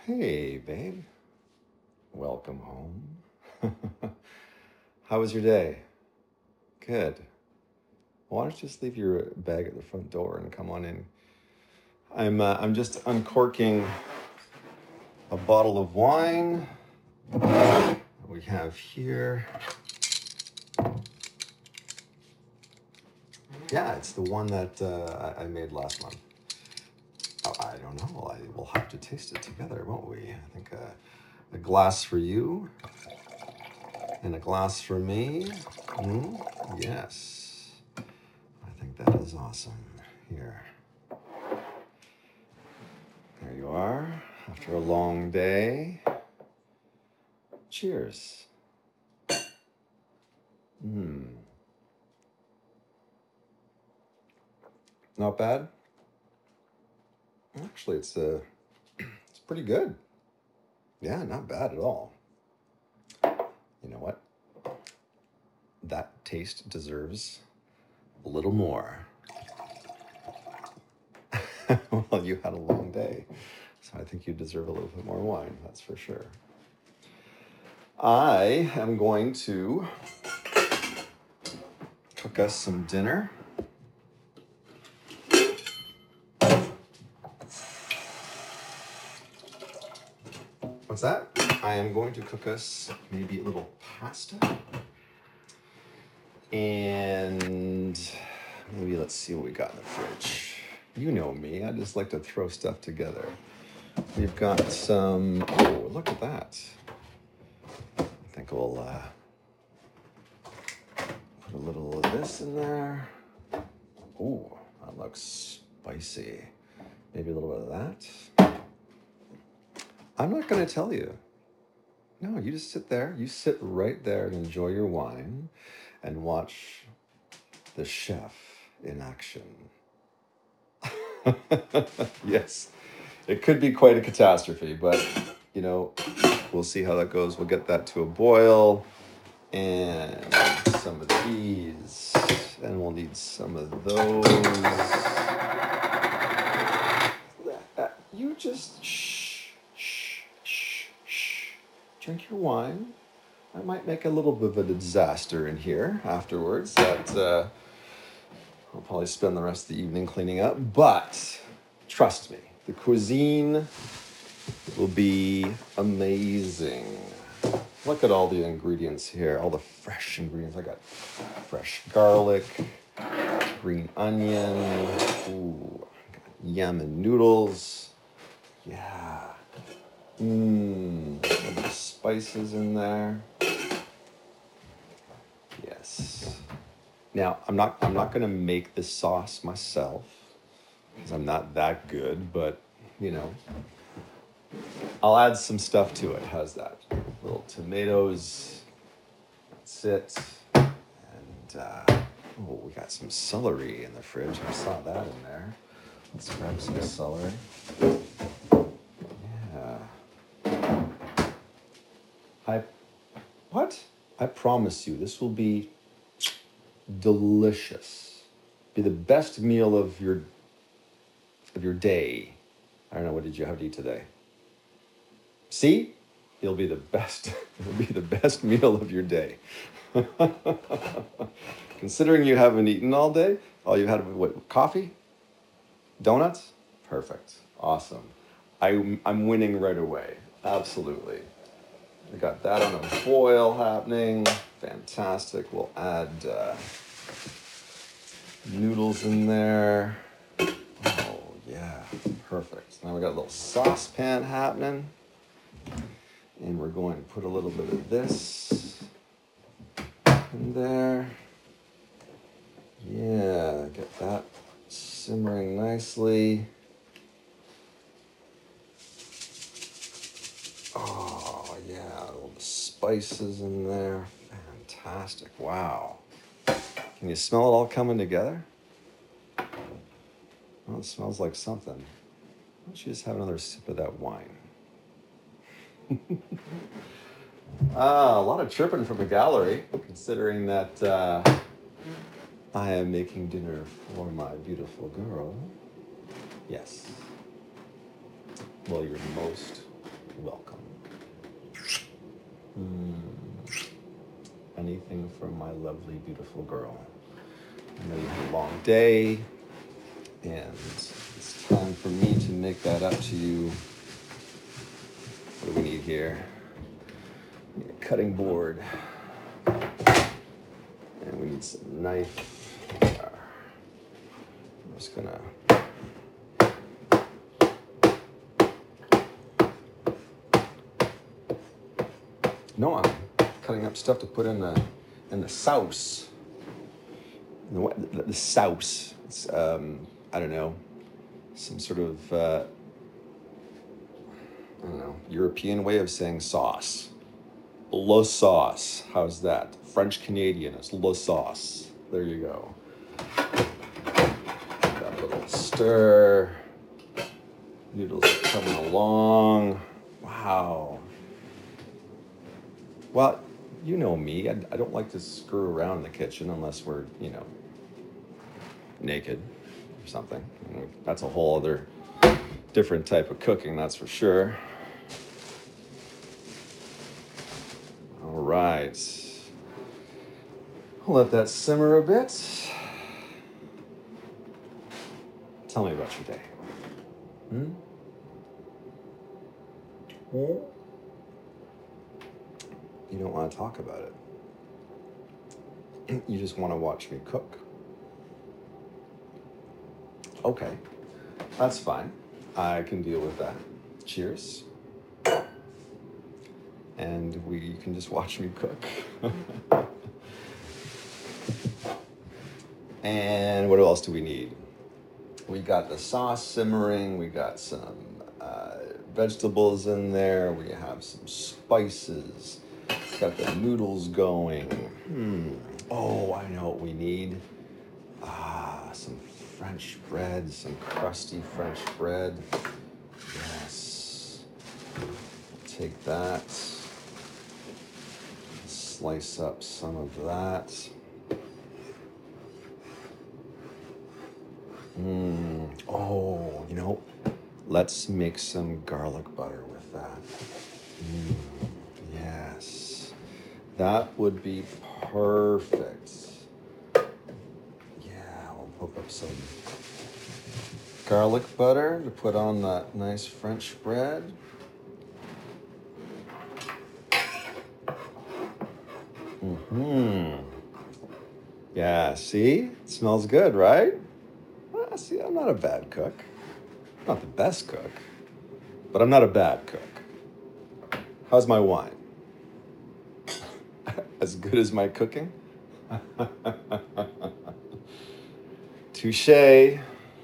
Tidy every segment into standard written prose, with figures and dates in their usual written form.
Hey, babe. Welcome home. How was your day? Good. Why don't you just leave your bag at the front door and come on in? I'm just uncorking a bottle of wine we have here. Yeah, it's the one that I made last month. Oh, I don't know. We'll have to taste it together, won't we? I think a glass for you and a glass for me. Yes. I think that is awesome. Here. There you are. After a long day. Cheers. Not bad. Actually, it's pretty good. Yeah, not bad at all. You know what? That taste deserves a little more. Well, you had a long day, so I think you deserve a little bit more wine, that's for sure. I am going to cook us some dinner. What's that? I am going to cook us maybe a little pasta. And maybe let's see what we got in the fridge. You know me, I just like to throw stuff together. We've got some, oh, look at that. I think we'll put a little of this in there. Oh, that looks spicy. Maybe a little bit of that. I'm not going to tell you. No, you just sit there. You sit right there and enjoy your wine and watch the chef in action. Yes, it could be quite a catastrophe, but you know, we'll see how that goes. We'll get that to a boil and some of these, and we'll need some of those. You just shh. Drink your wine. I might make a little bit of a disaster in here afterwards that I'll probably spend the rest of the evening cleaning up. But trust me, the cuisine will be amazing. Look at all the ingredients here, all the fresh ingredients. I got fresh garlic, green onion, yam noodles. Yeah. Some spices in there. Yes. Now, I'm not going to make this sauce myself because I'm not that good, but you know, I'll add some stuff to it. How's that? Little tomatoes. That's it. And we got some celery in the fridge. I saw that in there. Let's grab some celery. Yeah. I promise you, this will be delicious. Be the best meal of your day. I don't know, what did you have to eat today? See? It'll be the best meal of your day. Considering you haven't eaten all day, all you had was what, coffee? Donuts? Perfect. Awesome. I'm winning right away. Absolutely. We got that on a boil happening. Fantastic. We'll add noodles in there. Oh, yeah. Perfect. Now we got a little saucepan happening. And we're going to put a little bit of this in there. Yeah, get that simmering nicely. Oh, yeah, all the spices in there. Fantastic. Wow. Can you smell it all coming together? Well, it smells like something. Why don't you just have another sip of that wine? A lot of chirping from the gallery, considering that I am making dinner for my beautiful girl. Yes. Well, you're most welcome. Anything from my lovely, beautiful girl. I know you had a long day, and it's time for me to make that up to you. What do we need here? We need a cutting board. And we need some knife. I'm just gonna I'm cutting up stuff to put in the sauce. The sauce. It's I don't know, some sort of European way of saying sauce. Le sauce. How's that? French Canadian. It's le sauce. There you go. Got a little stir. Noodles are coming along. Wow. Well, you know me. I don't like to screw around in the kitchen unless we're, naked or something. That's a whole other different type of cooking, that's for sure. All right. I'll let that simmer a bit. Tell me about your day. You don't want to talk about it. You just want to watch me cook. Okay, that's fine. I can deal with that. Cheers. And you can just watch me cook. And what else do we need? We got the sauce simmering. We got some vegetables in there. We have some spices. Got the noodles going. Oh, I know what we need. Some French bread, some crusty French bread. Yes. Take that. Slice up some of that. Oh, let's make some garlic butter with that. Yes. That would be perfect. Yeah, I'll hook up some garlic butter to put on that nice French bread. Yeah, see? It smells good, right? See, I'm not a bad cook. I'm not the best cook, but I'm not a bad cook. How's my wine? As good as my cooking? Touche.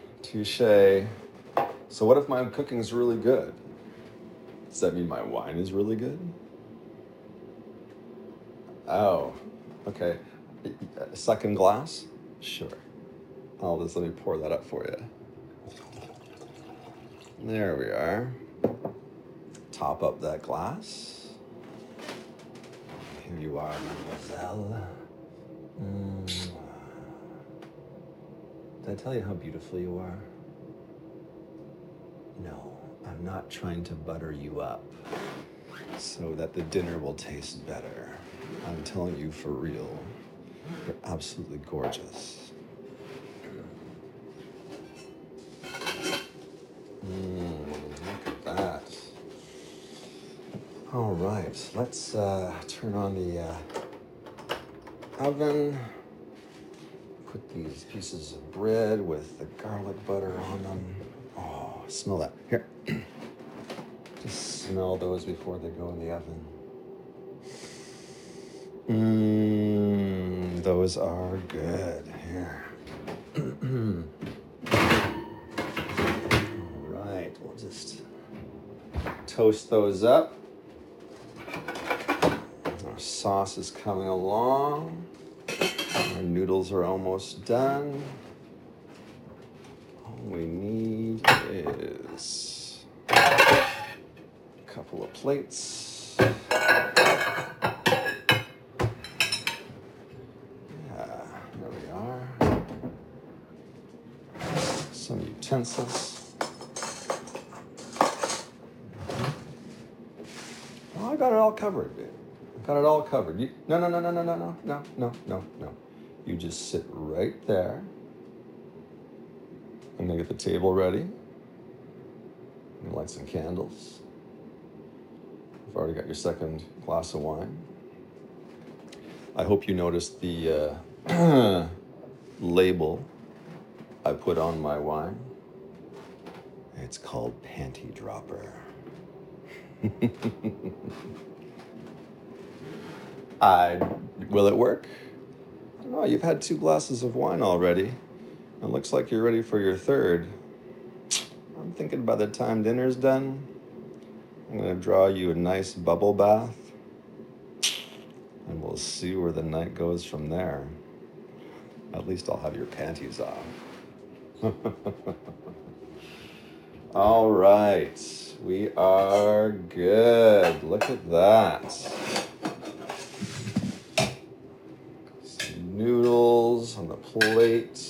So what if my cooking is really good? Does that mean my wine is really good? Oh, okay. A second glass? Sure. Let me pour that up for you. There we are. Top up that glass. Here you are, mademoiselle. Did I tell you how beautiful you are? No, I'm not trying to butter you up so that the dinner will taste better. I'm telling you for real. You're absolutely gorgeous. Look at that. All right, let's turn on the oven. Put these pieces of bread with the garlic butter on them. Oh, smell that. Here. Just smell those before they go in the oven. Those are good. Here. All right, we'll just toast those up. Our sauce is coming along. Our noodles are almost done. All we need is a couple of plates. There we are. Some utensils. Oh, I got it all covered, babe. I got it all covered. No. You just sit right there. I'm gonna get the table ready. I'm gonna light some candles. You've already got your second glass of wine. I hope you noticed the label I put on my wine. It's called Panty Dropper. Will it work? I don't know. You've had 2 glasses of wine already. It looks like you're ready for your third. I'm thinking by the time dinner's done, I'm gonna draw you a nice bubble bath, and we'll see where the night goes from there. At least I'll have your panties off. All right, we are good. Look at that. Some noodles on the plate.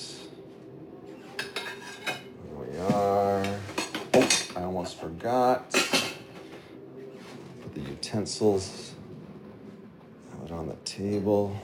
There we are. Oh, I almost forgot. Put the utensils out on the table.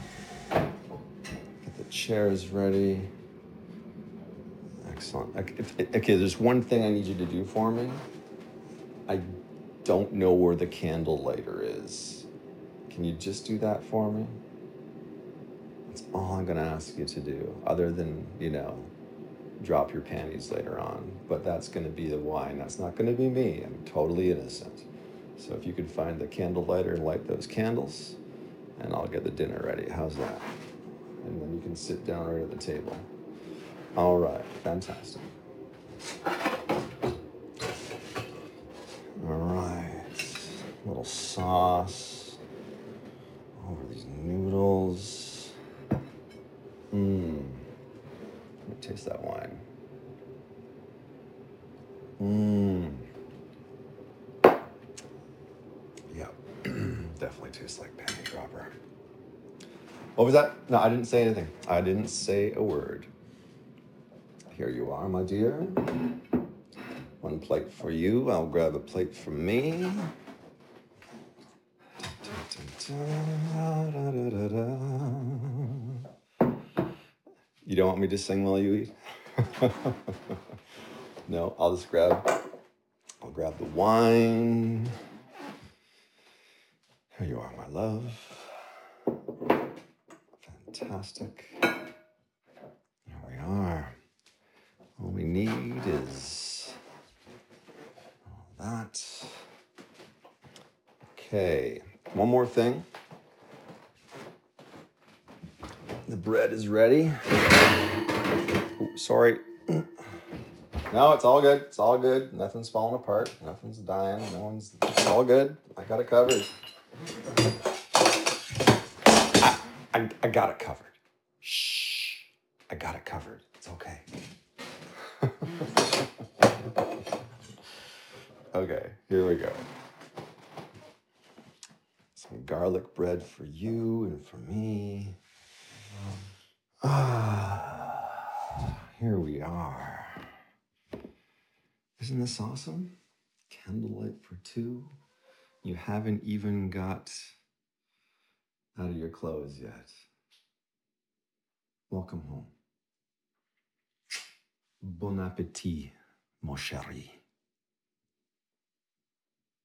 Get the chairs ready. Excellent. Okay, there's one thing I need you to do for me. I don't know where the candle lighter is. Can you just do that for me? That's all I'm going to ask you to do, other than, drop your panties later on. But that's going to be the wine. That's not going to be me. I'm totally innocent. So if you could find the candle lighter and light those candles, and I'll get the dinner ready. How's that? And then you can sit down right at the table. All right, fantastic. All right, a little sauce over these noodles. Let me taste that wine. Yeah, definitely tastes like Panty Dropper. What was that? No, I didn't say anything. I didn't say a word. Here you are, my dear. One plate for you. I'll grab a plate for me. You don't want me to sing while you eat? No, I'll grab the wine. Here you are, my love. Fantastic. Here we are. All we need is all that. Okay, one more thing. The bread is ready. Ooh, sorry. No, it's all good. It's all good. Nothing's falling apart. Nothing's dying. It's all good. I got it covered. I got it covered. Shh. I got it covered. It's okay. Okay, here we go. Some garlic bread for you and for me. Here we are. Isn't this awesome? Candlelight for 2. You haven't even got out of your clothes yet. Welcome home. Bon appétit, mon chéri.